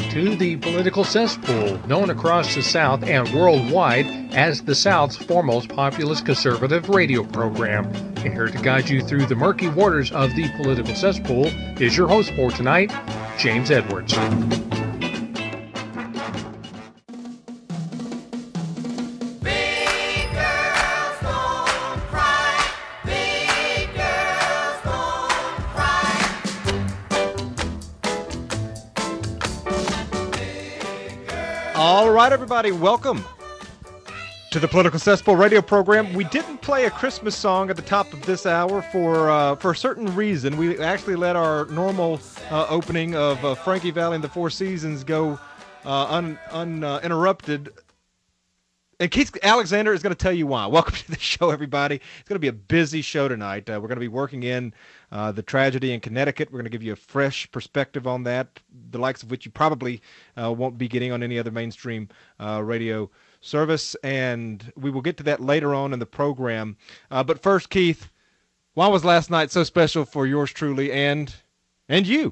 to the Political Cesspool, known across the South and worldwide as the South's foremost populist conservative radio program. And here to guide you through the murky waters of the Political Cesspool is your host for tonight, James Edwards. All right, everybody, welcome to the Political Cesspool radio program. We didn't play a Christmas song at the top of this hour for a certain reason. We actually let our normal opening of Frankie Valli and the Four Seasons go uninterrupted. And Keith Alexander is going to tell you why. Welcome to the show, everybody. It's going to be a busy show tonight. We're going to be working in the tragedy in Connecticut. We're going to give you a fresh perspective on that, the likes of which you probably won't be getting on any other mainstream radio service. And we will get to that later on in the program. But first, Keith, why was last night so special for yours truly and you?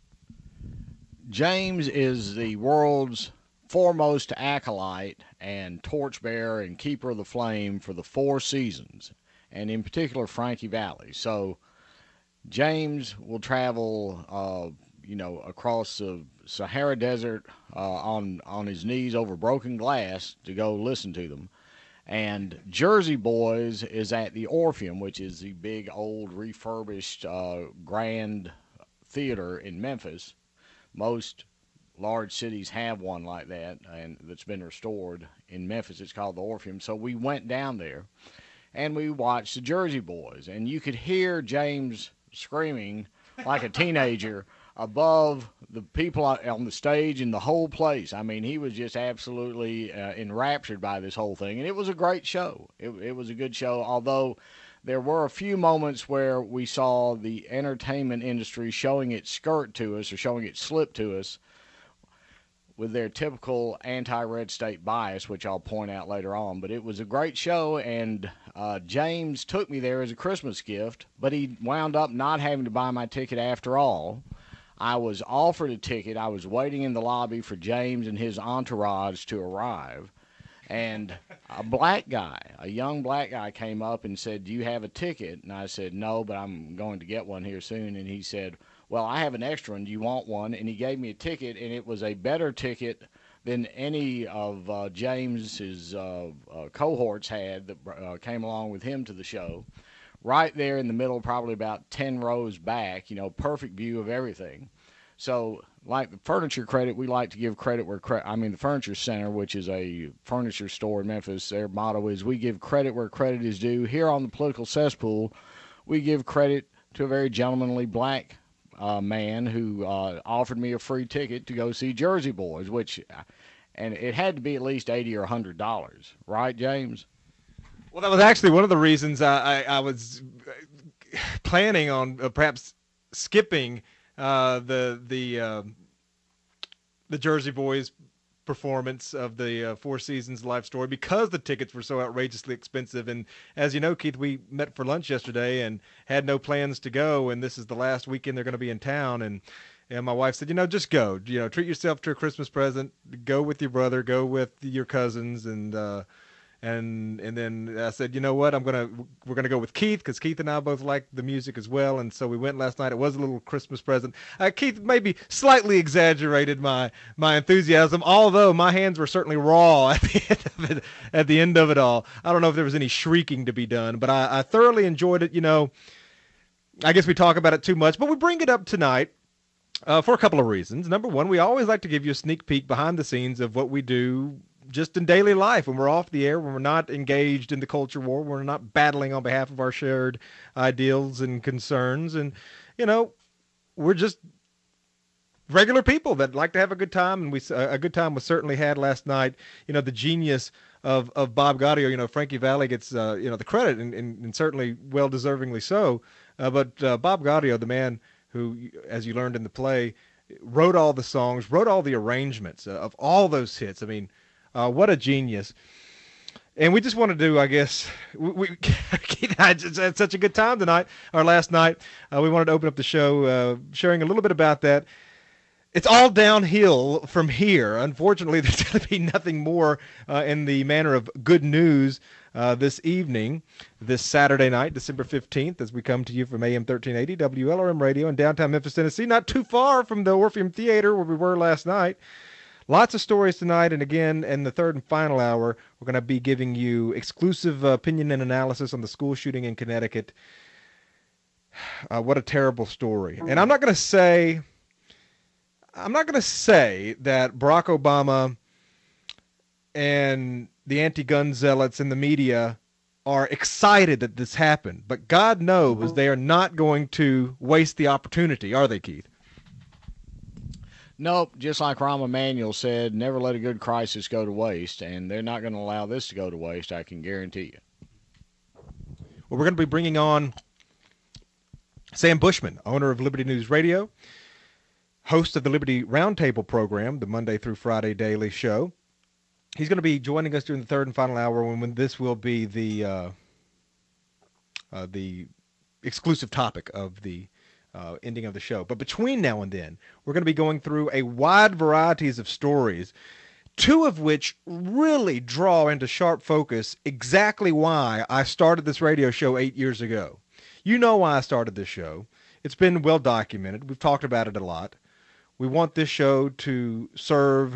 James is the world's foremost acolyte and torchbearer and keeper of the flame for the Four Seasons, and in particular Frankie Valli. So James will travel, across the Sahara Desert on his knees over broken glass to go listen to them. And Jersey Boys is at the Orpheum, which is the big old refurbished grand theater in Memphis. Most large cities have one like that, and that's been restored. In Memphis, it's called the Orpheum. So we went down there, and we watched the Jersey Boys, and you could hear James screaming like a teenager above the people on the stage and the whole place. I mean, he was just absolutely enraptured by this whole thing, and it was a great show. It was a good show, although there were a few moments where we saw the entertainment industry showing its skirt to us or showing its slip to us with their typical anti-red state bias, which I'll point out later on. But it was a great show, and James took me there as a Christmas gift, but he wound up not having to buy my ticket after all. I was offered a ticket. I was waiting in the lobby for James and his entourage to arrive, and a young black guy came up and said, "Do you have a ticket?" And I said, "No, but I'm going to get one here soon." And he said, "Well, I have an extra one. Do you want one?" And he gave me a ticket, and it was a better ticket than any of James's cohorts had that came along with him to the show. Right there in the middle, probably about 10 rows back, perfect view of everything. So, like the Furniture Credit, we like to give credit where the Furniture Center, which is a furniture store in Memphis, their motto is, we give credit where credit is due. Here on the Political Cesspool, we give credit to a very gentlemanly black man who offered me a free ticket to go see Jersey Boys, and it had to be at least $80 or $100, right, James? Well, that was actually one of the reasons I was planning on perhaps skipping the Jersey Boys performance of the Four Seasons live story because the tickets were so outrageously expensive. And as you know, Keith, we met for lunch yesterday and had no plans to go, and this is the last weekend they're going to be in town. And my wife said, just go, treat yourself to a Christmas present, go with your brother, go with your cousins, and then I said, you know what, we're gonna go with Keith because Keith and I both like the music as well, and so we went last night. It was a little Christmas present. Keith maybe slightly exaggerated my enthusiasm, although my hands were certainly raw at the end of it all. I don't know if there was any shrieking to be done, but I thoroughly enjoyed it. I guess we talk about it too much, but we bring it up tonight for a couple of reasons. Number one, we always like to give you a sneak peek behind the scenes of what we do just in daily life when we're off the air, when we're not engaged in the culture war, when we're not battling on behalf of our shared ideals and concerns. And, we're just regular people that like to have a good time. And a good time was certainly had last night. The genius of Bob Gaudio, Frankie Valli gets, the credit and certainly well-deservingly so. But Bob Gaudio, the man who, as you learned in the play, wrote all the songs, wrote all the arrangements of all those hits. I mean, what a genius. And we just wanted to, I guess, Keith and I just had such a good time tonight, or last night. We wanted to open up the show sharing a little bit about that. it's all downhill from here. Unfortunately, there's going to be nothing more in the manner of good news this evening, this Saturday night, December 15th, as we come to you from AM 1380 WLRM Radio in downtown Memphis, Tennessee, not too far from the Orpheum Theater where we were last night. Lots of stories tonight, and again, in the third and final hour, we're going to be giving you exclusive opinion and analysis on the school shooting in Connecticut. What a terrible story. And I'm not going to say that Barack Obama and the anti-gun zealots in the media are excited that this happened, but God knows they are not going to waste the opportunity, are they, Keith? Nope, just like Rahm Emanuel said, never let a good crisis go to waste, and they're not going to allow this to go to waste, I can guarantee you. Well, we're going to be bringing on Sam Bushman, owner of Liberty News Radio, host of the Liberty Roundtable program, the Monday through Friday daily show. He's going to be joining us during the third and final hour when this will be the exclusive topic of the ending of the show. But between now and then, we're going to be going through a wide varieties of stories, two of which really draw into sharp focus exactly why I started this radio show 8 years ago. You know why I started this show. It's been well documented. We've talked about it a lot. We want this show to serve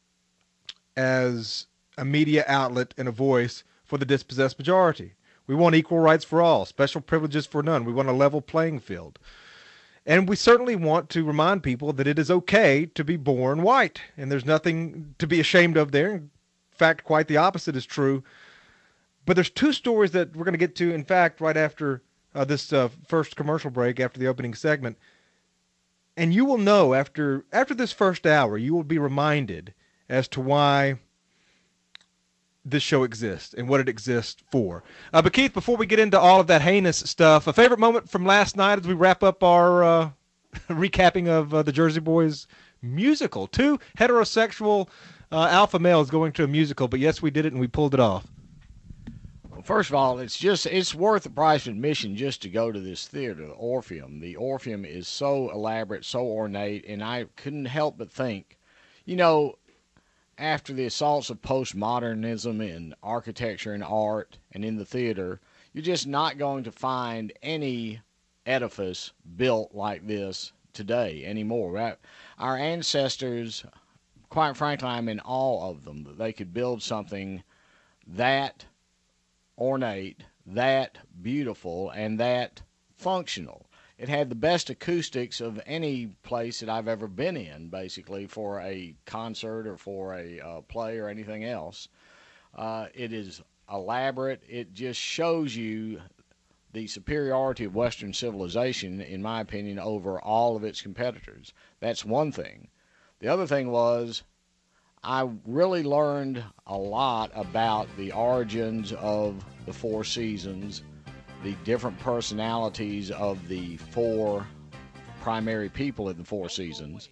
as a media outlet and a voice for the dispossessed majority. We want equal rights for all, special privileges for none. We want a level playing field. And we certainly want to remind people that it is okay to be born white, and there's nothing to be ashamed of there. In fact, quite the opposite is true. But there's two stories that we're going to get to, in fact, right after this first commercial break, after the opening segment. And you will know after this first hour, you will be reminded as to why this show exists and what it exists for. But Keith, before we get into all of that heinous stuff, a favorite moment from last night as we wrap up our recapping of the Jersey Boys musical. Two heterosexual alpha males going to a musical, but yes, we did it and we pulled it off. Well, first of all, it's worth the price of admission just to go to this theater, the Orpheum. The Orpheum is so elaborate, so ornate, and I couldn't help but think, after the assaults of postmodernism in architecture and art and in the theater, you're just not going to find any edifice built like this today anymore. Right? Our ancestors, quite frankly, I'm in awe of them, that they could build something that ornate, that beautiful, and that functional. It had the best acoustics of any place that I've ever been in, basically, for a concert or for a play or anything else. It is elaborate. It just shows you the superiority of Western civilization, in my opinion, over all of its competitors. That's one thing. The other thing was I really learned a lot about the origins of the Four Seasons, the different personalities of the four primary people in the Four Seasons.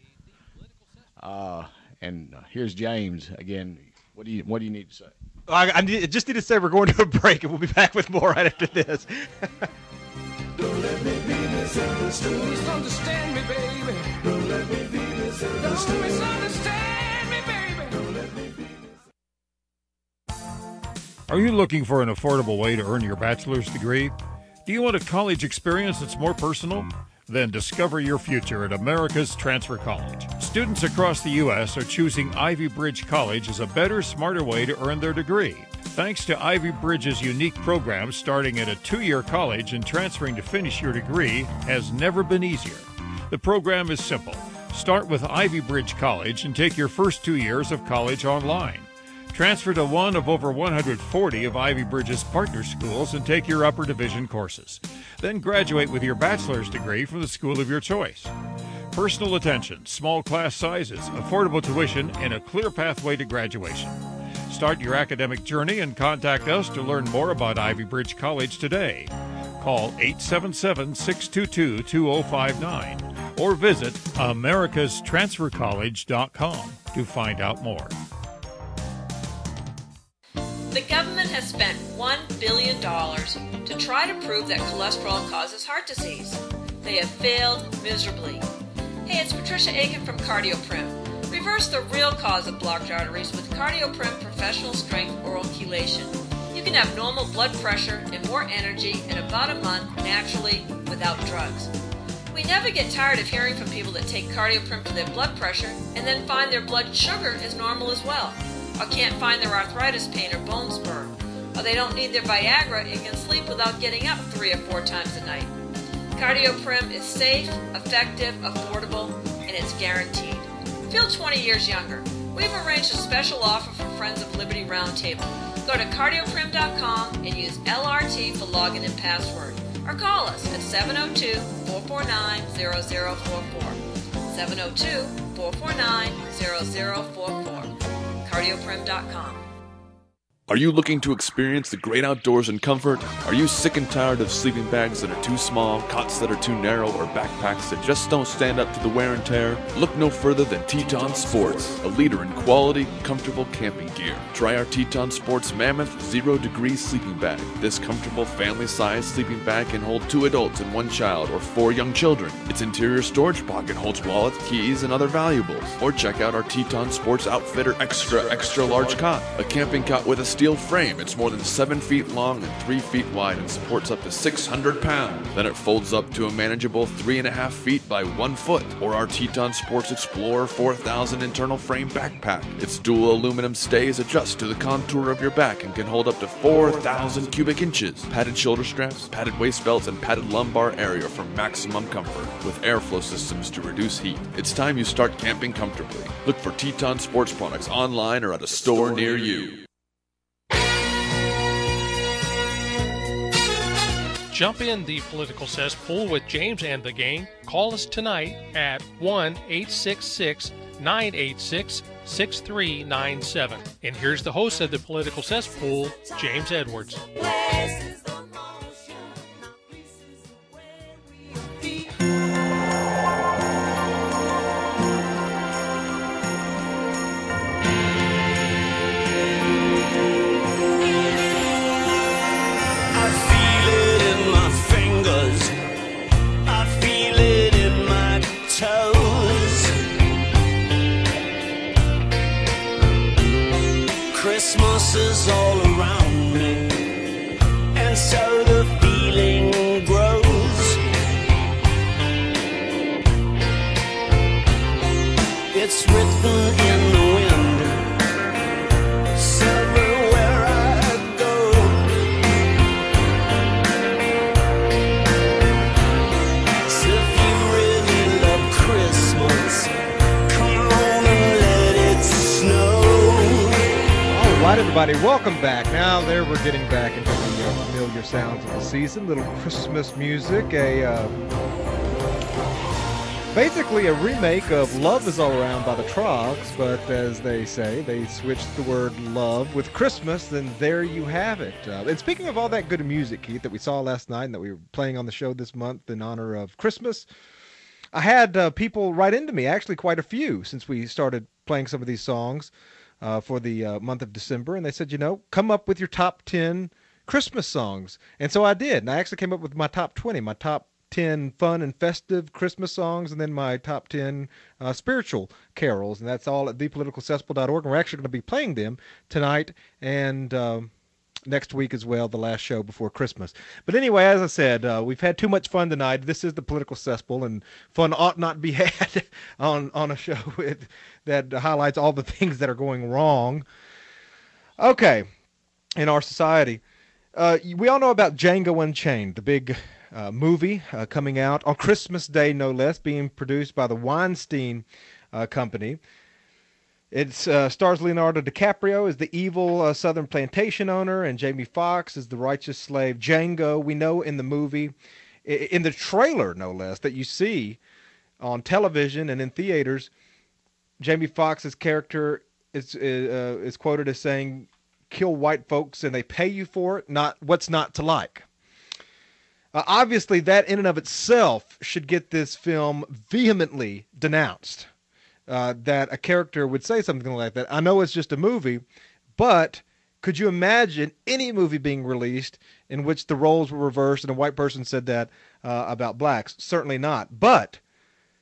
And here's James again. What do you need to say? I just need to say we're going to a break, and we'll be back with more right after this. Don't let me be misunderstood. Misunderstand me, baby. Don't let me be misunderstood. Don't misunderstand me, baby. Don't let me be misunderstood. Are you looking for an affordable way to earn your bachelor's degree? Do you want a college experience that's more personal? Then discover your future at America's Transfer College. Students across the U.S. are choosing Ivy Bridge College as a better, smarter way to earn their degree. Thanks to Ivy Bridge's unique program, starting at a 2-year college and transferring to finish your degree has never been easier. The program is simple. Start with Ivy Bridge College and take your first 2 years of college online. Transfer to one of over 140 of Ivy Bridge's partner schools and take your upper division courses. Then graduate with your bachelor's degree from the school of your choice. Personal attention, small class sizes, affordable tuition, and a clear pathway to graduation. Start your academic journey and contact us to learn more about Ivy Bridge College today. Call 877-622-2059 or visit americastransfercollege.com to find out more. The government has spent $1 billion to try to prove that cholesterol causes heart disease. They have failed miserably. Hey, it's Patricia Aiken from CardioPrim. Reverse the real cause of blocked arteries with CardioPrim Professional Strength Oral Chelation. You can have normal blood pressure and more energy in about a month naturally without drugs. We never get tired of hearing from people that take CardioPrim for their blood pressure and then find their blood sugar is normal as well, or can't find their arthritis pain or bone spur, or they don't need their Viagra and can sleep without getting up 3 or 4 times a night. CardioPrim is safe, effective, affordable, and it's guaranteed. Feel 20 years younger. We've arranged a special offer for Friends of Liberty Roundtable. Go to cardioprim.com and use LRT for login and password. Or call us at 702-449-0044. 702-449-0044. Cardioprim.com. Are you looking to experience the great outdoors in comfort? Are you sick and tired of sleeping bags that are too small, cots that are too narrow, or backpacks that just don't stand up to the wear and tear? Look no further than Teton Sports, a leader in quality, comfortable camping gear. Try our Teton Sports Mammoth 0 Degree Sleeping Bag. This comfortable family-sized sleeping bag can hold 2 adults and 1 child, or 4 young children. Its interior storage pocket holds wallets, keys, and other valuables. Or check out our Teton Sports Outfitter Extra Large Cot, a camping cot with a steel frame. It's more than 7 feet long and 3 feet wide and supports up to 600 pounds. Then it folds up to a manageable 3.5 feet by 1 foot. Or our Teton Sports Explorer 4000 internal frame backpack. Its dual aluminum stays adjust to the contour of your back and can hold up to 4,000 cubic inches. Padded shoulder straps, padded waist belts, and padded lumbar area for maximum comfort, with airflow systems to reduce heat. It's time you start camping comfortably. Look for Teton Sports products online or at a store near you. Jump in the political cesspool with James and the gang. Call us tonight at 1-866-986-6397. And here's the host of the political cesspool, James Edwards. Christmas is all around me, and so the feeling grows. It's written in the wind, so everywhere I go. So if you really love Christmas, come on and let it snow. All right, everybody, welcome back. Now there we're getting back into the familiar sounds of the season. Little Christmas music, basically a remake of Love Is All Around by the Troggs, but as they say, they switched the word love with Christmas, and there you have it. And speaking of all that good music, Keith, that we saw last night and that we were playing on the show this month in honor of Christmas, I had people write into me, actually quite a few, since we started playing some of these songs for the month of December, and they said, come up with your top 10 Christmas songs. And so I did, and I actually came up with my top 20, my top 10 fun and festive Christmas songs, and then my top 10 spiritual carols, and that's all at thepoliticalcesspool.org, and we're actually going to be playing them tonight and next week as well, the last show before Christmas. But anyway, as I said, we've had too much fun tonight. This is the Political Cesspool, and fun ought not be had on a show that highlights all the things that are going wrong. Okay, in our society. We all know about Django Unchained, the big movie coming out on Christmas Day, no less, being produced by the Weinstein Company. It stars Leonardo DiCaprio as the evil Southern plantation owner, and Jamie Foxx as the righteous slave Django. We know in the movie, in the trailer, no less, that you see on television and in theaters, Jamie Foxx's character is quoted as saying, "Kill white folks and they pay you for it, not what's not to like." Obviously, that in and of itself should get this film vehemently denounced. That a character would say something like that. I know it's just a movie, but could you imagine any movie being released in which the roles were reversed and a white person said that about blacks? Certainly not. But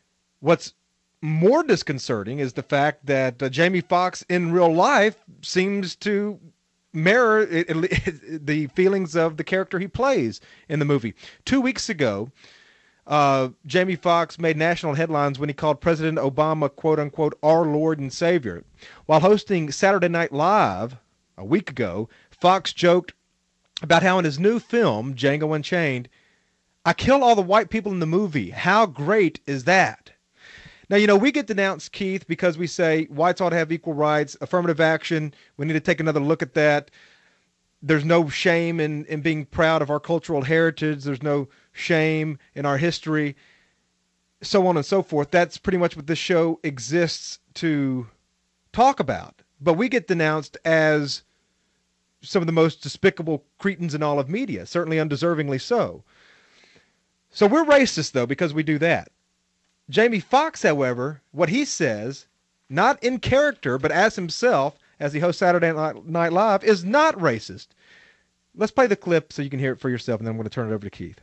What's more disconcerting is the fact that Jamie Foxx in real life seems to mirror the feelings of the character he plays in the movie. 2 weeks ago, Jamie Foxx made national headlines when he called President Obama, quote unquote, our Lord and Savior. While hosting Saturday Night Live a week ago, Foxx joked about how in his new film, Django Unchained, I kill all the white people in the movie. How great is that? Now, you know, we get denounced, Keith, because we say whites ought to have equal rights, affirmative action. We need to take another look at that. There's no shame in being proud of our cultural heritage. There's no shame in our history, so on and so forth. That's pretty much what this show exists to talk about. But we get denounced as some of the most despicable cretins in all of media, certainly undeservingly so. So we're racist, though, because we do that. Jamie Foxx, however, what he says, not in character, but as himself, as he hosts Saturday Night Live, is not racist. Let's play the clip so you can hear it for yourself, and then I'm going to turn it over to Keith.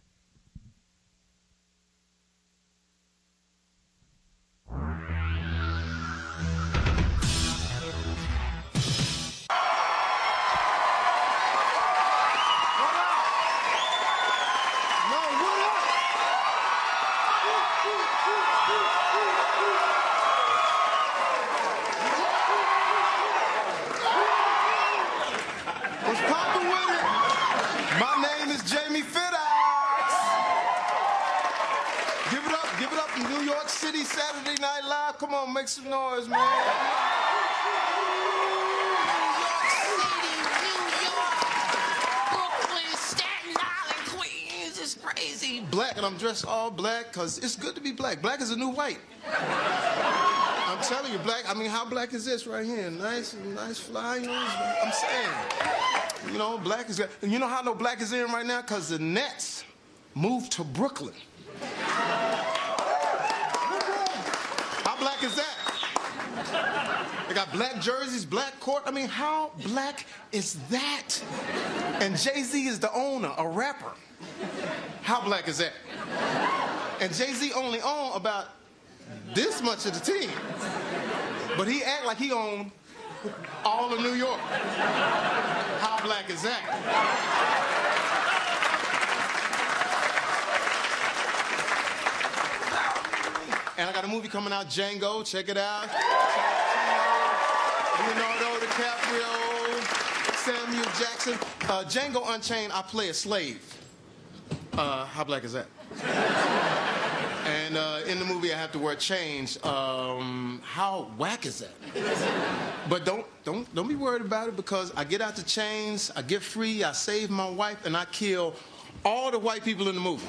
What's poppin' with it? My name is Jamie Fittox. Give it up in New York City, Saturday Night Live. Come on, make some noise, man. Crazy. Black, and I'm dressed all black because it's good to be black. Black is a new white. I'm telling you, black, I mean, how black is this right here? Nice fly, you know, I'm saying. You know, black is good. And you know how I know black is in right now? Because the Nets moved to Brooklyn. How black is that? They got black jerseys, black court. I mean, how black is that? And Jay-Z is the owner, a rapper. How black is that? And Jay-Z only owned about this much of the team. But he act like he owned all of New York. How black is that? And I got a movie coming out, Django. Check it out. Leonardo DiCaprio, Samuel Jackson. Django Unchained, I play a slave. How black is that? And in the movie, I have to wear chains. How whack is that? But don't be worried about it, because I get out the chains, I get free, I save my wife, and I kill all the white people in the movie.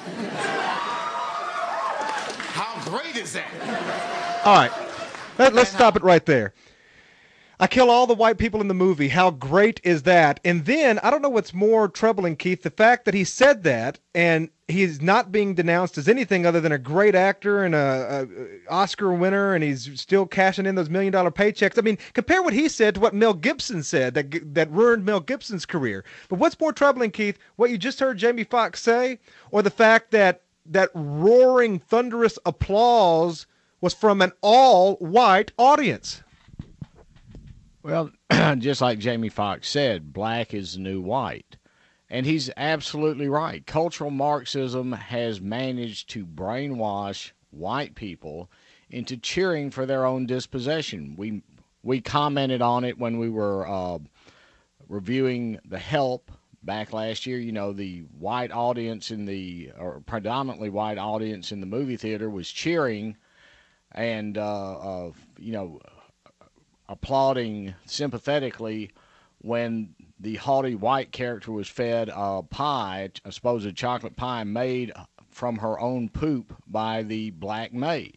How great is that? All right, let's stop it right there. I kill all the white people in the movie. How great is that? And then, I don't know what's more troubling, Keith, the fact that he said that and he's not being denounced as anything other than a great actor and a Oscar winner, and he's still cashing in those $1 million paychecks. I mean, compare what he said to what Mel Gibson said that ruined Mel Gibson's career. But what's more troubling, Keith, what you just heard Jamie Foxx say, or the fact that roaring, thunderous applause was from an all-white audience? Well, just like Jamie Foxx said, black is the new white. And he's absolutely right. Cultural Marxism has managed to brainwash white people into cheering for their own dispossession. We commented on it when we were reviewing The Help back last year. You know, the white audience or predominantly white audience in the movie theater was cheering and, applauding sympathetically when the haughty white character was fed a pie, a supposed chocolate pie made from her own poop by the black maid.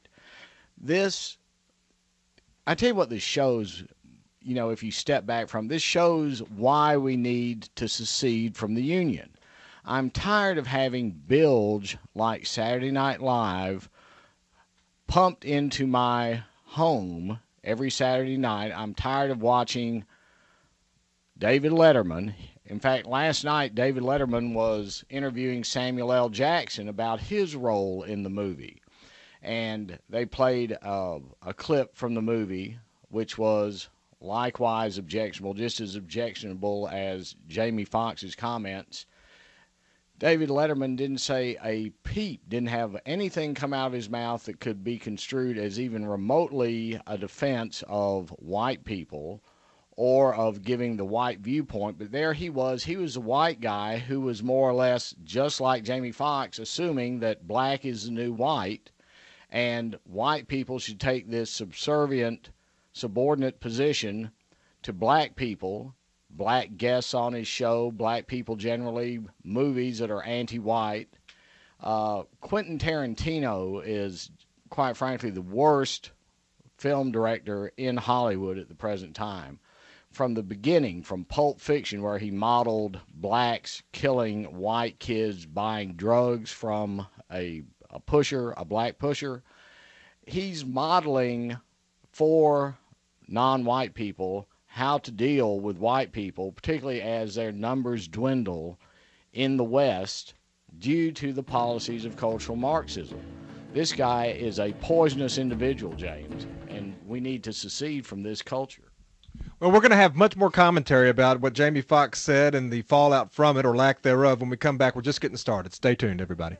I tell you what this shows, if you step back from this, shows why we need to secede from the Union. I'm tired of having bilge like Saturday Night Live pumped into my home every Saturday night. I'm tired of watching David Letterman. In fact, last night, David Letterman was interviewing Samuel L. Jackson about his role in the movie. And they played a clip from the movie, which was likewise objectionable, just as objectionable as Jamie Foxx's comments. David Letterman didn't say a peep, didn't have anything come out of his mouth that could be construed as even remotely a defense of white people or of giving the white viewpoint. But there he was a white guy who was more or less just like Jamie Foxx, assuming that black is the new white, and white people should take this subordinate position to black people, black guests on his show, black people generally, movies that are anti-white. Quentin Tarantino is, quite frankly, the worst film director in Hollywood at the present time. From the beginning, from Pulp Fiction, where he modeled blacks killing white kids buying drugs from a black pusher, he's modeling for non-white people how to deal with white people, particularly as their numbers dwindle in the West due to the policies of cultural Marxism. This guy is a poisonous individual, James, and we need to secede from this culture. Well, we're going to have much more commentary about what Jamie Foxx said and the fallout from it or lack thereof when we come back. We're just getting started. Stay tuned, everybody.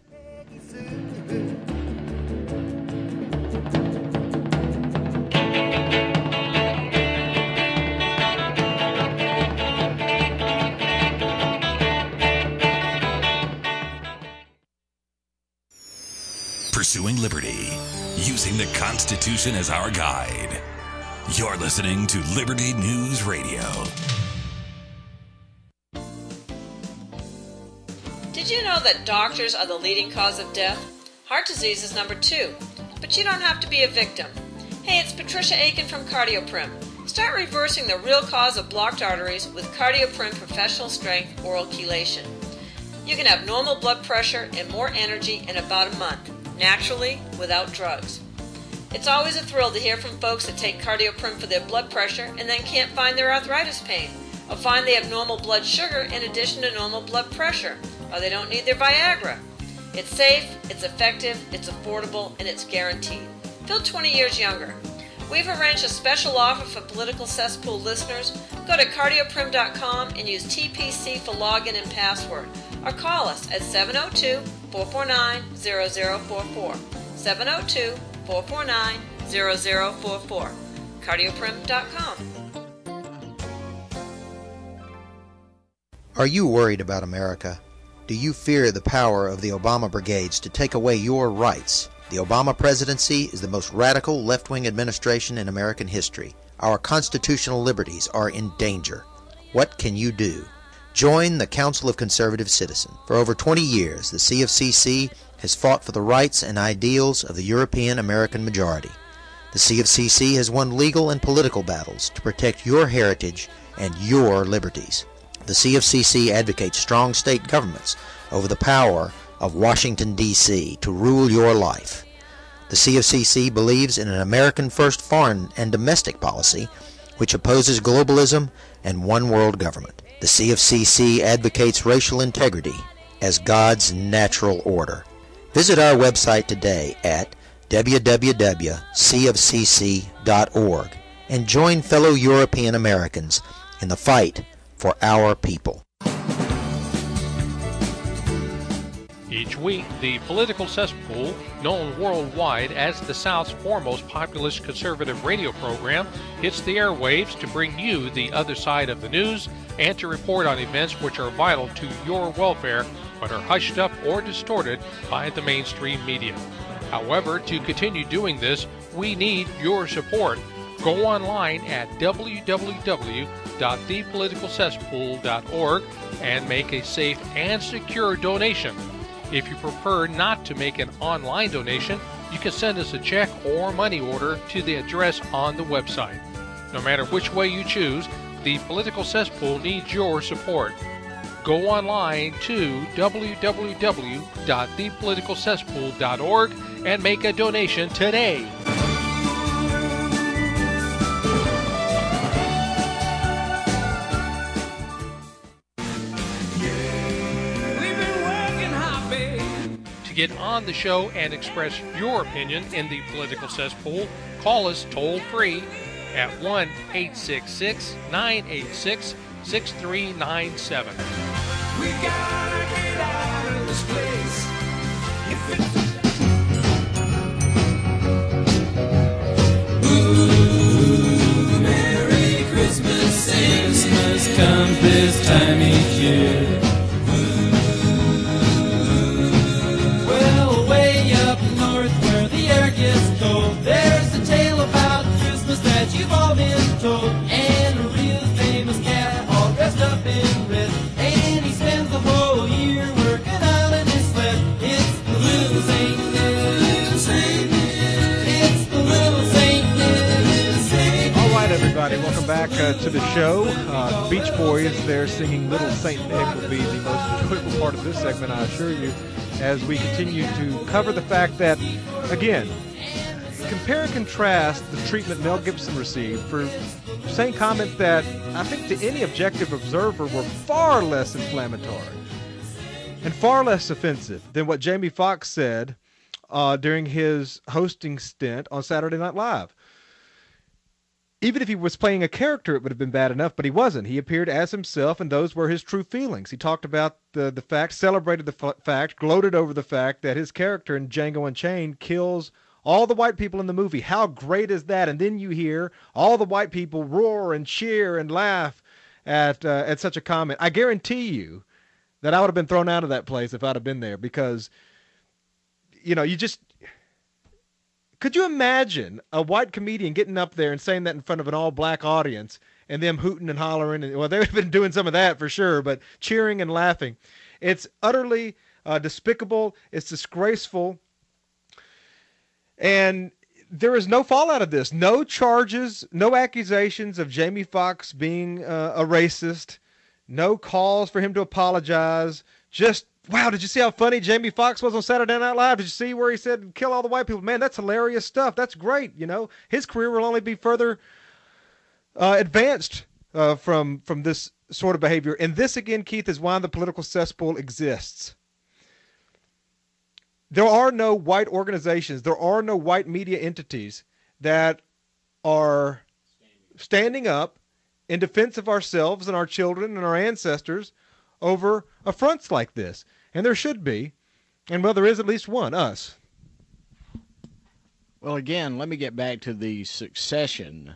Pursuing liberty, using the Constitution as our guide. You're listening to Liberty News Radio. Did you know that doctors are the leading cause of death? Heart disease is number 2. But you don't have to be a victim. Hey, it's Patricia Aiken from CardioPrim. Start reversing the real cause of blocked arteries with CardioPrim Professional Strength Oral Chelation. You can have normal blood pressure and more energy in about a month, naturally, without drugs. It's always a thrill to hear from folks that take CardioPrim for their blood pressure and then can't find their arthritis pain, or find they have normal blood sugar in addition to normal blood pressure, or they don't need their Viagra. It's safe, it's effective, it's affordable, and it's guaranteed. Feel 20 years younger. We've arranged a special offer for Political Cesspool listeners. Go to cardioprim.com and use TPC for login and password, or call us at 702-449-0044. 702-449-0044. cardioprim.com. Are you worried about America? Do you fear the power of the Obama brigades to take away your rights? The Obama presidency is the most radical left-wing administration in American history. Our constitutional liberties are in danger. What can you do? Join the Council of Conservative Citizens. For over 20 years, the CFCC has fought for the rights and ideals of the European American majority. The CFCC has won legal and political battles to protect your heritage and your liberties. The CFCC advocates strong state governments over the power of Washington, D.C. to rule your life. The CFCC believes in an American-first foreign and domestic policy which opposes globalism and one-world government. The CFCC advocates racial integrity as God's natural order. Visit our website today at www.cfcc.org and join fellow European Americans in the fight for our people. Each week, the Political Cesspool, known worldwide as the South's foremost populist conservative radio program, hits the airwaves to bring you the other side of the news and to report on events which are vital to your welfare but are hushed up or distorted by the mainstream media. However, to continue doing this, we need your support. Go online at www.thepoliticalcesspool.org and make a safe and secure donation. If you prefer not to make an online donation, you can send us a check or money order to the address on the website. No matter which way you choose, the Political Cesspool needs your support. Go online to www.thepoliticalcesspool.org and make a donation today. get on the show and express your opinion in the political cesspool, call us toll-free at 1-866-986-6397. We gotta get out of this place. Ooh, Merry Christmas, Christmas comes this time each year. Well, way up north where the air gets cold, there's a tale about Christmas that you've all been told. And a real famous cat all dressed up in red, and he spends the whole year working out in his sled. It's the little Saint Nicholas, it's the little Saint Nicholas. All right, everybody, welcome back to the show. Beach Boys, they're singing Little Saint Nick will be the most enjoyable part of this segment, I assure you, as we continue to cover the fact that, again, compare and contrast the treatment Mel Gibson received for saying comments that I think to any objective observer were far less inflammatory and far less offensive than what Jamie Foxx said during his hosting stint on Saturday Night Live. Even if he was playing a character, it would have been bad enough, but he wasn't. He appeared as himself, and those were his true feelings. He talked about the fact, celebrated the fact, gloated over the fact that his character in Django Unchained kills all the white people in the movie. How great is that? And then you hear all the white people roar and cheer and laugh at such a comment. I guarantee you that I would have been thrown out of that place if I'd have been there, because, you know, you just... Could you imagine a white comedian getting up there and saying that in front of an all-black audience and them hooting and hollering? And, well, they've been doing some of that for sure, but cheering and laughing. It's utterly despicable. It's disgraceful. And there is no fallout of this. No charges, no accusations of Jamie Foxx being a racist. No calls for him to apologize. Just, wow, did you see how funny Jamie Foxx was on Saturday Night Live? Did you see where he said, kill all the white people? Man, that's hilarious stuff. That's great, you know. His career will only be further advanced from this sort of behavior. And this, again, Keith, is why the political cesspool exists. There are no white organizations, there are no white media entities that are standing up in defense of ourselves and our children and our ancestors over affronts like this. And there should be. And, well, there is at least one, us. Well, again, let me get back to the secession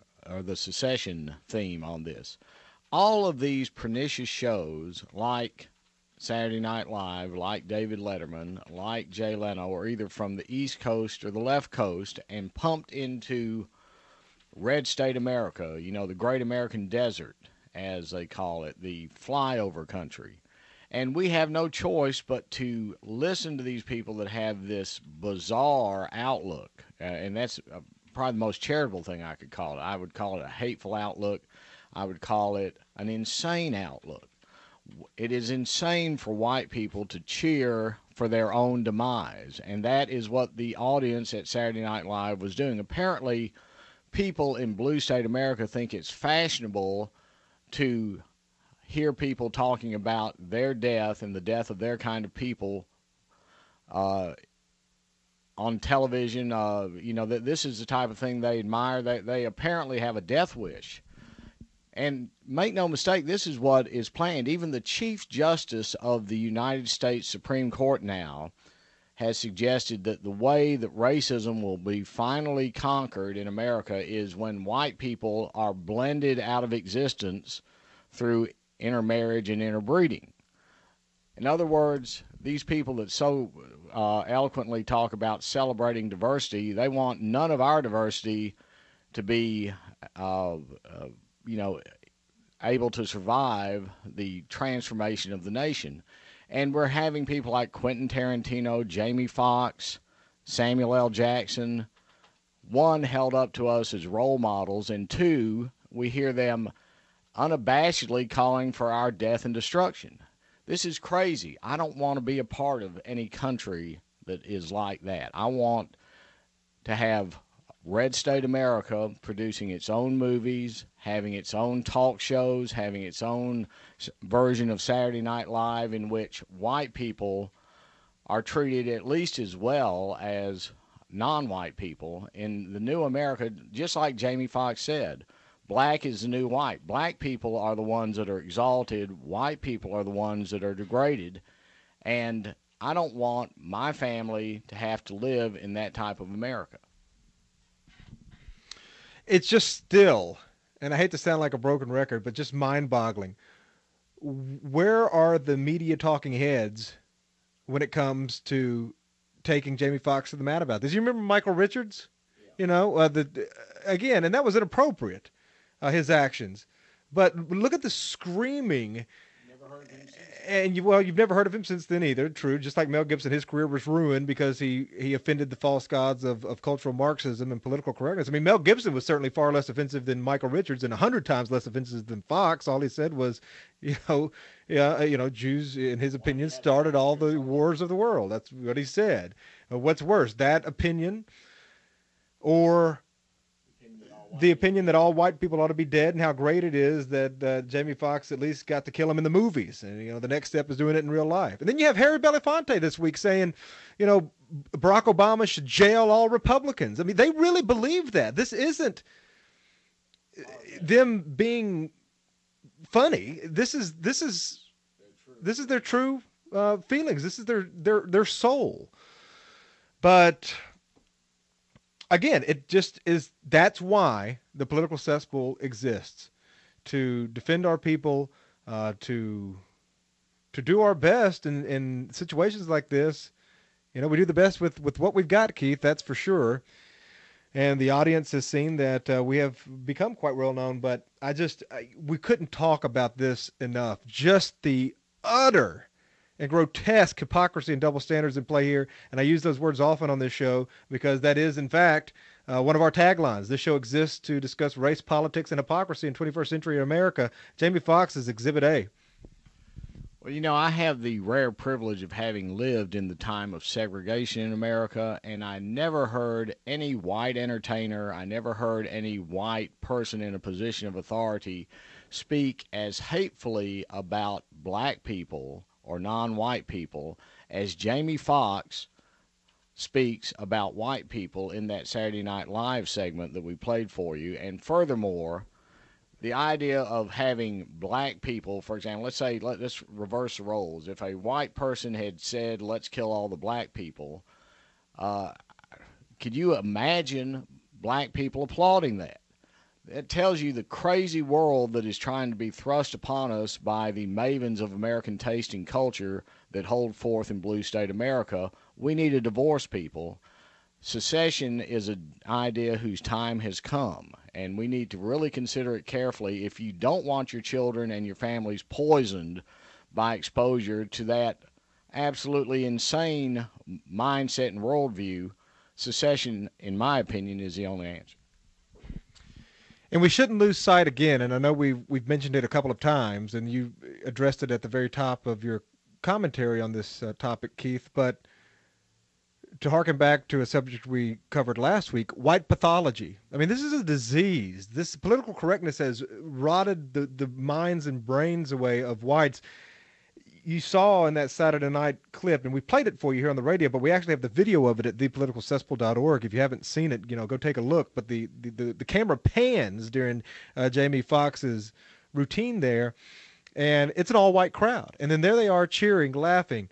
theme on this. All of these pernicious shows, like Saturday Night Live, like David Letterman, like Jay Leno, are either from the East Coast or the left coast and pumped into red state America, you know, the great American desert, as they call it, the flyover country. And we have no choice but to listen to these people that have this bizarre outlook. And that's probably the most charitable thing I could call it. I would call it a hateful outlook. I would call it an insane outlook. It is insane for white people to cheer for their own demise. And that is what the audience at Saturday Night Live was doing. Apparently, people in blue state America think it's fashionable to hear people talking about their death and the death of their kind of people on television. You know, that this is the type of thing they admire. They apparently have a death wish. And make no mistake, this is what is planned. Even the Chief Justice of the United States Supreme Court now has suggested that the way that racism will be finally conquered in America is when white people are blended out of existence through intermarriage and interbreeding. In other words, these people that so eloquently talk about celebrating diversity, they want none of our diversity to be able to survive the transformation of the nation. And we're having people like Quentin Tarantino, Jamie Foxx, Samuel L. Jackson, one, held up to us as role models, and two, we hear them unabashedly calling for our death and destruction. This is crazy. I don't want to be a part of any country that is like that. I want to have red state America producing its own movies, having its own talk shows, having its own version of Saturday Night Live in which white people are treated at least as well as non-white people in the new America, just like Jamie Foxx said. Black is the new white. Black people are the ones that are exalted. White people are the ones that are degraded. And I don't want my family to have to live in that type of America. It's just still, and I hate to sound like a broken record, but just mind-boggling. Where are the media talking heads when it comes to taking Jamie Foxx to the mat about this? You remember Michael Richards? Yeah. You know, again, and that was inappropriate, his actions. But look at the screaming. Never heard of him since. And you've never heard of him since then either. True, just like Mel Gibson, his career was ruined because he offended the false gods of cultural Marxism and political correctness. I mean, Mel Gibson was certainly far less offensive than Michael Richards, and 100 times less offensive than Fox. All he said was, Jews, in his opinion, started all the wars of the world. That's what he said. What's worse, that opinion, or the opinion that all white people ought to be dead, and how great it is that Jamie Foxx at least got to kill him in the movies, and the next step is doing it in real life. And then you have Harry Belafonte this week saying, Barack Obama should jail all Republicans. I mean, they really believe that. This isn't them being funny. This is their true feelings. This is their soul. But again, it just is. That's why the political cesspool exists, to defend our people, to do our best in situations like this. We do the best with what we've got, Keith. That's for sure. And the audience has seen that we have become quite well known. But we couldn't talk about this enough. Just the utter and grotesque hypocrisy and double standards in play here. And I use those words often on this show because that is, in fact, one of our taglines. This show exists to discuss race, politics, and hypocrisy in 21st century America. Jamie Foxx is Exhibit A. Well, I have the rare privilege of having lived in the time of segregation in America, and I never heard any white entertainer, I never heard any white person in a position of authority speak as hatefully about black people or non-white people as Jamie Foxx speaks about white people in that Saturday Night Live segment that we played for you. And furthermore, the idea of having black people, for example, let's reverse the roles. If a white person had said, let's kill all the black people, could you imagine black people applauding that? It tells you the crazy world that is trying to be thrust upon us by the mavens of American taste and culture that hold forth in Blue State America. We need to divorce people. Secession is an idea whose time has come, and we need to really consider it carefully. If you don't want your children and your families poisoned by exposure to that absolutely insane mindset and worldview, secession, in my opinion, is the only answer. And we shouldn't lose sight again, and I know we've mentioned it a couple of times, and you addressed it at the very top of your commentary on this topic, Keith, but to harken back to a subject we covered last week, white pathology. I mean, this is a disease. This political correctness has rotted the minds and brains away of whites. You saw in that Saturday night clip, and we played it for you here on the radio, but we actually have the video of it at thepoliticalcesspool.org. If you haven't seen it, go take a look. But the camera pans during Jamie Foxx's routine there, and it's an all-white crowd. And then there they are cheering, laughing.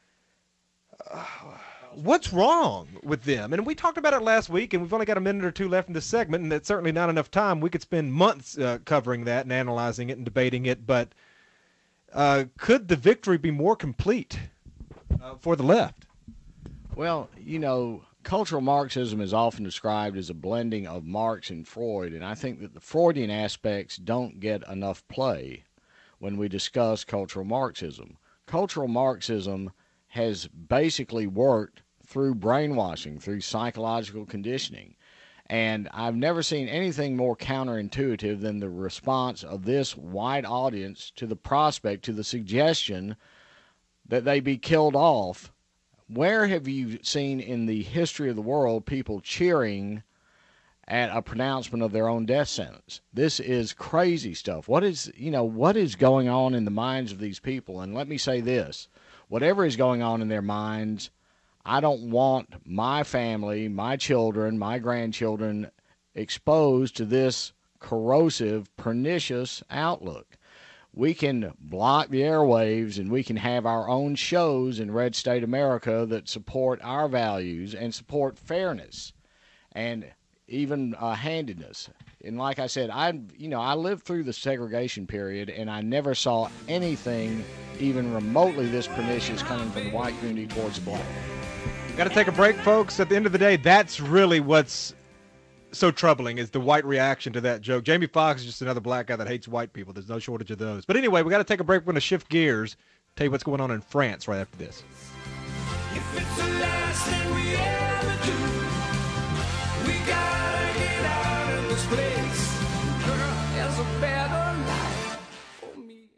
What's wrong with them? And we talked about it last week, and we've only got a minute or two left in this segment, and it's certainly not enough time. We could spend months covering that and analyzing it and debating it, but could the victory be more complete for the left? Well, cultural Marxism is often described as a blending of Marx and Freud, and I think that the Freudian aspects don't get enough play when we discuss cultural Marxism. Cultural Marxism has basically worked through brainwashing, through psychological conditioning. And I've never seen anything more counterintuitive than the response of this white audience to the prospect, to the suggestion that they be killed off. Where have you seen in the history of the world people cheering at a pronouncement of their own death sentence? This is crazy stuff. What is going on in the minds of these people? And let me say this. whatever is going on in their minds, I don't want my family, my children, my grandchildren exposed to this corrosive, pernicious outlook. We can block the airwaves and we can have our own shows in Red State America that support our values and support fairness and even handedness. And like I said, I lived through the segregation period, and I never saw anything even remotely this pernicious coming from the white community towards the black. Got to take a break, folks. At the end of the day, that's really what's so troubling, is the white reaction to that joke. Jamie Foxx is just another black guy that hates white people. There's no shortage of those. But anyway, we got to take a break. We're going to shift gears, tell you what's going on in France right after this. If it's the last thing we ever do, we gotta get out of this place. Girl, there's a better life for me.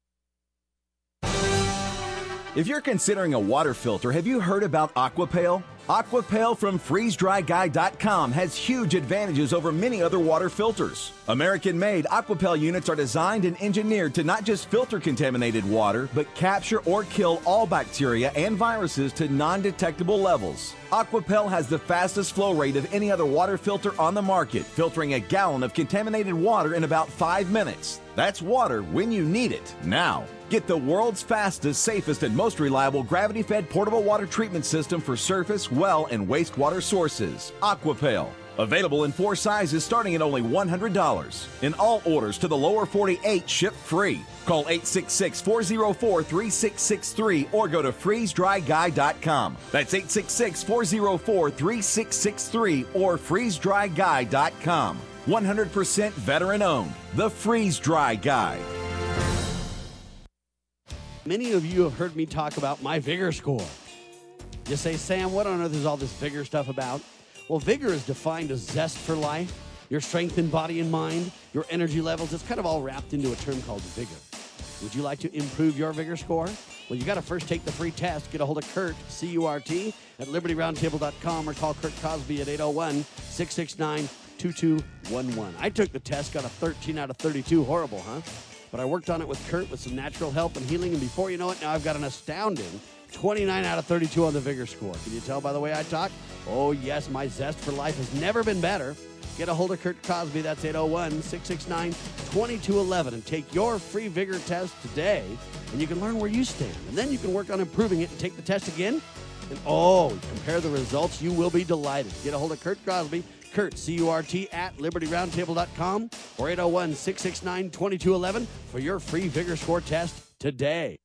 If you're considering a water filter, have you heard about Aquapale? Aquapale from FreezeDryGuy.com has huge advantages over many other water filters. American-made Aquapale units are designed and engineered to not just filter contaminated water, but capture or kill all bacteria and viruses to non-detectable levels. Aquapale has the fastest flow rate of any other water filter on the market, filtering a gallon of contaminated water in about 5 minutes. That's water when you need it, now. Get the world's fastest, safest, and most reliable gravity-fed portable water treatment system for surface, well, and wastewater sources. Aquapale. Available in 4 sizes starting at only $100. And all orders to the lower 48 ship free. Call 866-404-3663 or go to freezedryguy.com. That's 866-404-3663 or freezedryguy.com. 100% veteran owned. The Freeze Dry Guy. Many of you have heard me talk about my Vigor score. You say, Sam, what on earth is all this Vigor stuff about? Well, Vigor is defined as zest for life, your strength in body and mind, your energy levels. It's kind of all wrapped into a term called Vigor. Would you like to improve your Vigor score? Well, you got to first take the free test. Get a hold of Kurt, C-U-R-T, at LibertyRoundtable.com or call Kurt Cosby at 801-669-2211. I took the test, got a 13 out of 32. Horrible, huh? But I worked on it with Kurt with some natural help and healing, and before you know it, now I've got an astounding 29 out of 32 on the Vigor score. Can you tell by the way I talk? Oh, yes, my zest for life has never been better. Get a hold of Kurt Cosby. That's 801-669-2211, and take your free Vigor test today, and you can learn where you stand. And then you can work on improving it and take the test again. And, compare the results. You will be delighted. Get a hold of Kurt Cosby. Kurt, C-U-R-T, at LibertyRoundtable.com or 801-669-2211 for your free Vigor score test today.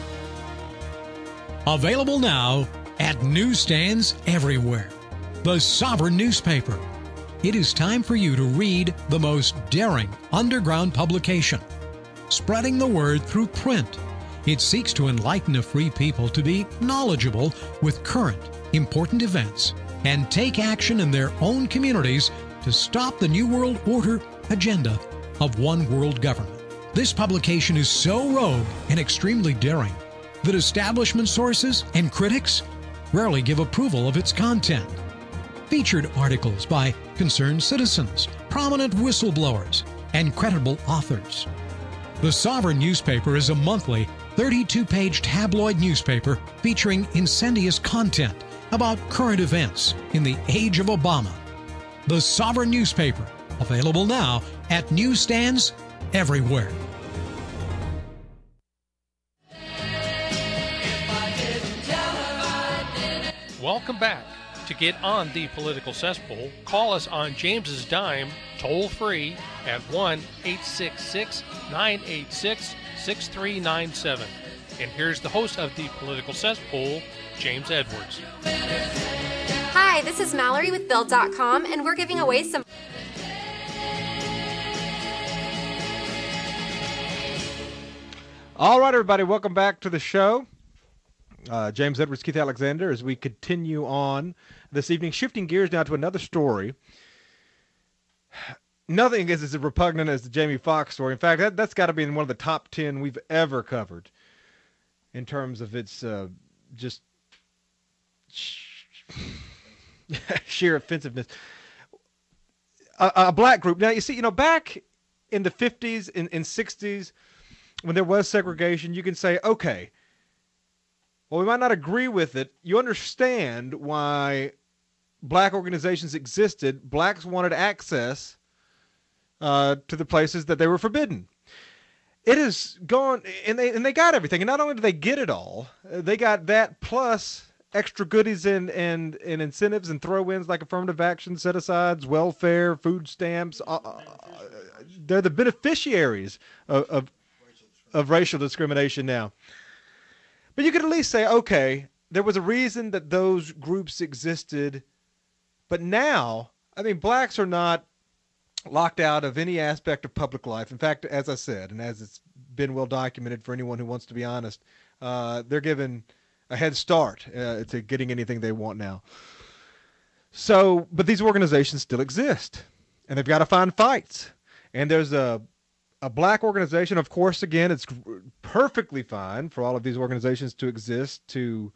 Available now at newsstands everywhere. The Sovereign newspaper. It is time for you to read the most daring underground publication, spreading the word through print. It seeks to enlighten a free people to be knowledgeable with current, important events and take action in their own communities to stop the New World Order agenda of one world government. This publication is so rogue and extremely daring that establishment sources and critics rarely give approval of its content. Featured articles by concerned citizens, prominent whistleblowers, and credible authors. The Sovereign newspaper is a monthly 32-page tabloid newspaper featuring incendious content about current events in the age of Obama. The Sovereign newspaper, available now at newsstands everywhere. Welcome back. To get on the political cesspool, call us on James's dime, toll free at 1-866-986-6397. And here's the host of the political cesspool, James Edwards. Hi, this is Mallory with Build.com, and we're giving away some... All right, everybody, welcome back to the show. James Edwards, Keith Alexander, as we continue on this evening, shifting gears now to another story. Nothing is as repugnant as the Jamie Foxx story. In fact, that's got to be in one of the top 10 we've ever covered in terms of its just sheer offensiveness. A black group. Now, you see, back in the 50s and 60s, when there was segregation, you can say, okay, while we might not agree with it, you understand why black organizations existed. Blacks wanted access to the places that they were forbidden. It has gone, and they got everything. And not only did they get it all, they got that plus extra goodies and incentives and throw-ins like affirmative action, set-asides, welfare, food stamps. They're the beneficiaries of racial discrimination now. But you could at least say, okay, there was a reason that those groups existed. But now, I mean, blacks are not locked out of any aspect of public life. In fact, as I said, and as it's been well documented for anyone who wants to be honest, they're given a head start to getting anything they want now. So, but these organizations still exist, and they've got to find fights. And there's a black organization, of course, again, it's perfectly fine for all of these organizations to exist, to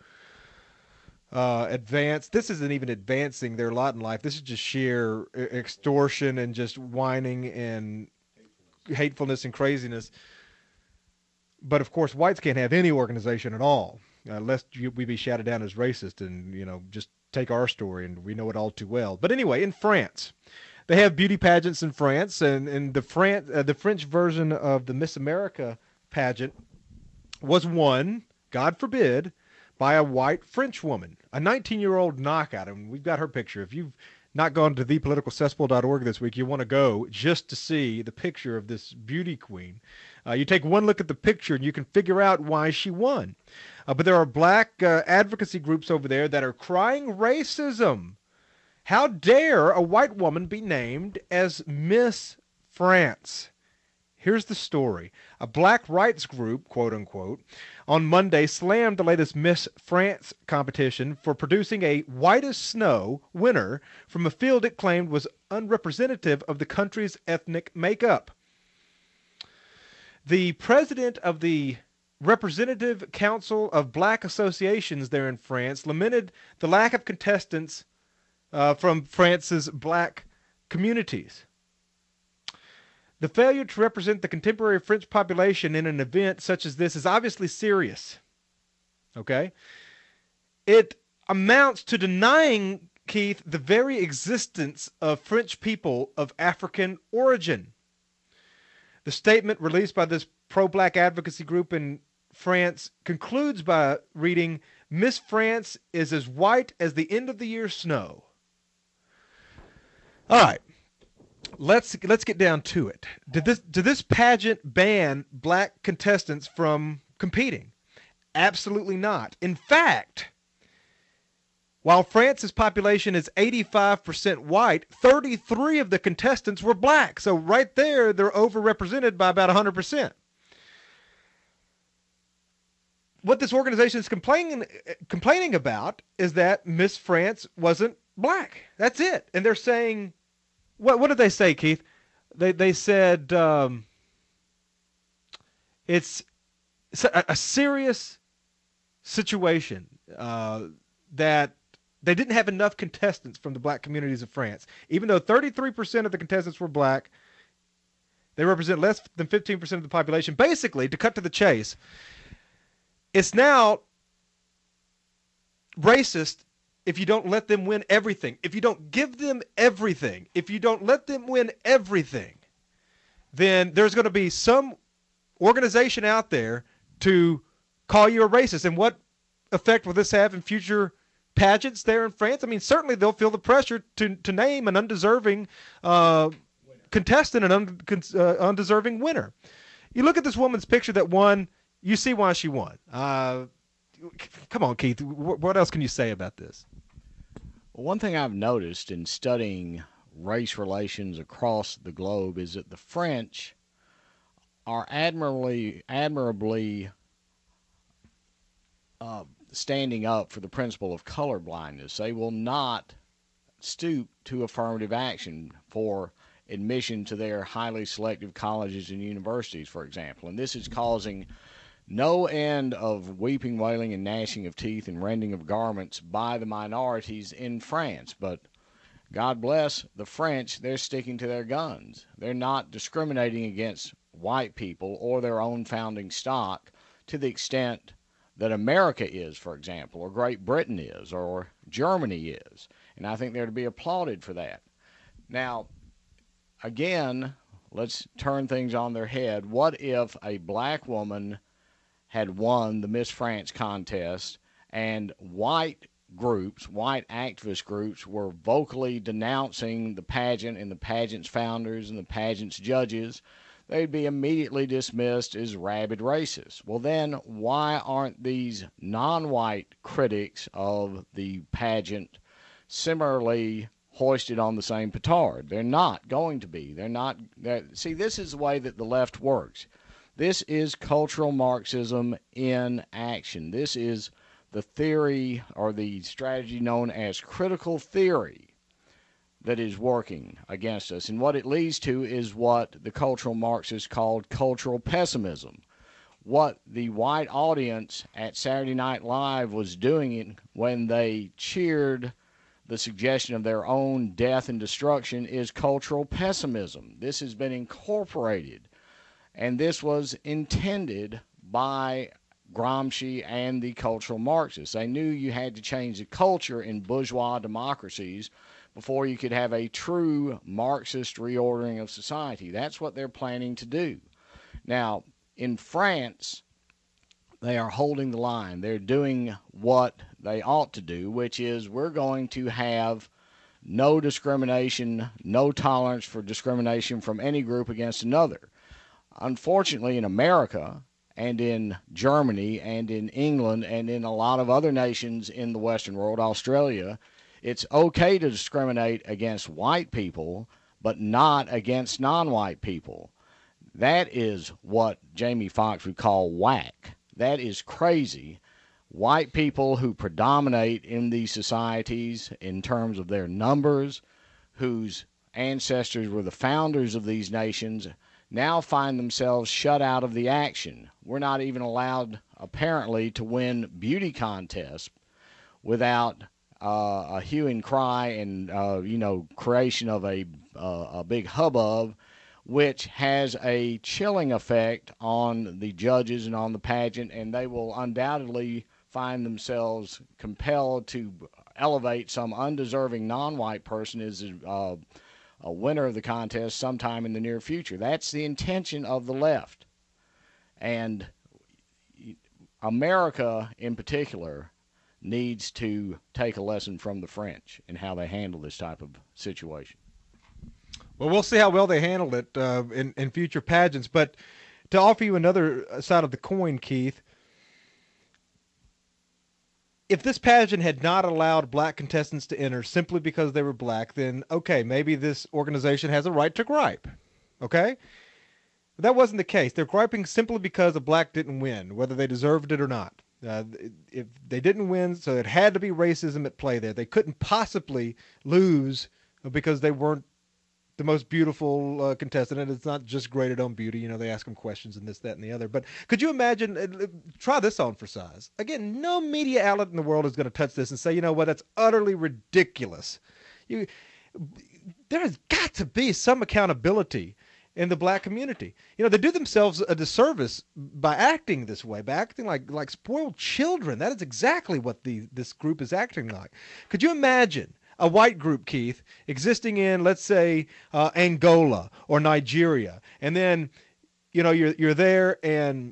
advance. This isn't even advancing their lot in life. This is just sheer extortion and just whining and hatefulness and craziness. But, of course, whites can't have any organization at all, lest we be shouted down as racist and, just take our story, and we know it all too well. But anyway, in France, they have beauty pageants in France, and the French version of the Miss America pageant was won, God forbid, by a white French woman, a 19-year-old knockout. And we've got her picture. If you've not gone to thepoliticalcesspool.org this week, you want to go just to see the picture of this beauty queen. You take one look at the picture and you can figure out why she won. But there are black advocacy groups over there that are crying racism. How dare a white woman be named as Miss France? Here's the story. A black rights group, quote unquote, on Monday slammed the latest Miss France competition for producing a white as snow winner from a field it claimed was unrepresentative of the country's ethnic makeup. The president of the Representative Council of Black Associations there in France lamented the lack of contestants from France's black communities. The failure to represent the contemporary French population in an event such as this is obviously serious. Okay? It amounts to denying, Keith, the very existence of French people of African origin. The statement released by this pro-black advocacy group in France concludes by reading, Miss France is as white as the end of the year snow. All right. Let's get down to it. Did this pageant ban black contestants from competing? Absolutely not. In fact, while France's population is 85% white, 33 of the contestants were black. So right there, they're overrepresented by about 100%. What this organization is complaining about is that Miss France wasn't black. That's it. And they're saying, what did they say, Keith? They said it's a serious situation that they didn't have enough contestants from the black communities of France. Even though 33% of the contestants were black, they represent less than 15% of the population. Basically, to cut to the chase, it's now racist if you don't let them win everything. If you don't give them everything, if you don't let them win everything, then there's going to be some organization out there to call you a racist. And what effect will this have in future pageants there in France? I mean, certainly they'll feel the pressure to name an undeserving contestant, an undeserving winner. You look at this woman's picture that won, you see why she won. Come on, Keith. What else can you say about this? Well, one thing I've noticed in studying race relations across the globe is that the French are admirably standing up for the principle of colorblindness. They will not stoop to affirmative action for admission to their highly selective colleges and universities, for example. And this is causing no end of weeping, wailing, and gnashing of teeth and rending of garments by the minorities in France. But God bless the French, they're sticking to their guns. They're not discriminating against white people or their own founding stock to the extent that America is, for example, or Great Britain is, or Germany is. And I think they're to be applauded for that. Now, again, let's turn things on their head. What if a black woman had won the Miss France contest and white groups, white activist groups, were vocally denouncing the pageant and the pageant's founders and the pageant's judges? They'd be immediately dismissed as rabid racists. Well, then, why aren't these non-white critics of the pageant similarly hoisted on the same petard? They're not going to be. They're not. See, this is the way that the left works. This is cultural Marxism in action. This is the theory or the strategy known as critical theory that is working against us. And what it leads to is what the cultural Marxists called cultural pessimism. What the white audience at Saturday Night Live was doing when they cheered the suggestion of their own death and destruction is cultural pessimism. This has been incorporated, and this was intended by Gramsci and the cultural Marxists. They knew you had to change the culture in bourgeois democracies before you could have a true Marxist reordering of society. That's what they're planning to do. Now, in France, they are holding the line. They're doing what they ought to do, which is we're going to have no discrimination, no tolerance for discrimination from any group against another. Unfortunately, in America and in Germany and in England and in a lot of other nations in the Western world, Australia, it's okay to discriminate against white people, but not against non-white people. That is what Jamie Foxx would call whack. That is crazy. White people who predominate in these societies in terms of their numbers, whose ancestors were the founders of these nations, now find themselves shut out of the action. We're not even allowed, apparently, to win beauty contests without a hue and cry and creation of a big hubbub, which has a chilling effect on the judges and on the pageant, and they will undoubtedly find themselves compelled to elevate some undeserving non-white person as a winner of the contest sometime in the near future. That's the intention of the left. And America, in particular, needs to take a lesson from the French in how they handle this type of situation. Well, we'll see how well they handle it in future pageants. But to offer you another side of the coin, Keith, if this pageant had not allowed black contestants to enter simply because they were black, then, okay, maybe this organization has a right to gripe, okay? But that wasn't the case. They're griping simply because a black didn't win, whether they deserved it or not. If they didn't win, so it had to be racism at play there. They couldn't possibly lose because they weren't the most beautiful contestant, and it's not just graded on beauty. They ask them questions and this, that, and the other. But could you imagine, try this on for size. Again, no media outlet in the world is going to touch this and say, you know what, that's utterly ridiculous. There has got to be some accountability in the black community. They do themselves a disservice by acting this way, by acting like spoiled children. That is exactly what this group is acting like. Could you imagine a white group, Keith, existing in, let's say, Angola or Nigeria, and then, you're there and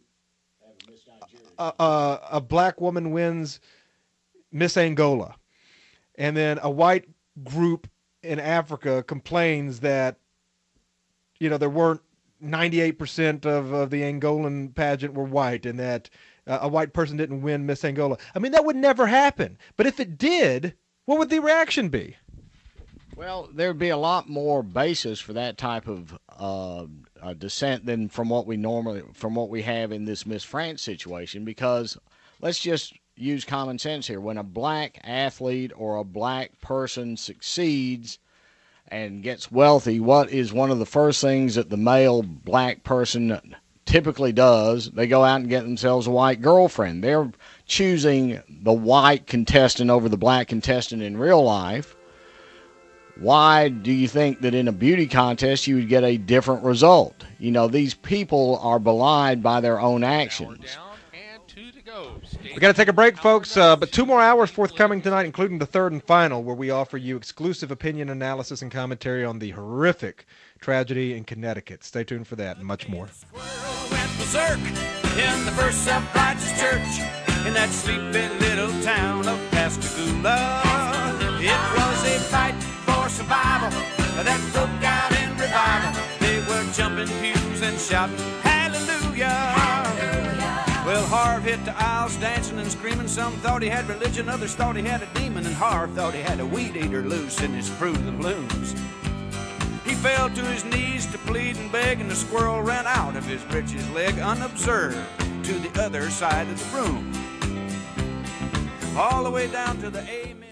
a black woman wins Miss Angola, and then a white group in Africa complains that there weren't 98% of the Angolan pageant were white, and that a white person didn't win Miss Angola. I mean, that would never happen. But if it did, what would the reaction be? Well, there would be a lot more basis for that type of dissent than from what we have in this Miss France situation, because let's just use common sense here. When a black athlete or a black person succeeds and gets wealthy, what is one of the first things that the male black person typically does? They go out and get themselves a white girlfriend. They're choosing the white contestant over the black contestant in real life. Why do you think that in a beauty contest you would get a different result? These people are belied by their own actions. We got to take a break, folks, but 2 more hours forthcoming tonight, including the third and final, where we offer you exclusive opinion, analysis, and commentary on the horrific tragedy in Connecticut. Stay tuned for that and much more. Went berserk in the first self-righteous church in that sleepy little town of Pascagoula. It was a fight for survival that broke out in revival. They were jumping pews and shouting hallelujah. Well, Harv hit the aisles dancing and screaming. Some thought he had religion, others thought he had a demon, and Harv thought he had a weed eater loose in his Fruit of the Looms. He fell to his knees to plead and beg, and the squirrel ran out of his breeches leg unobserved to the other side of the room. All the way down to the amen.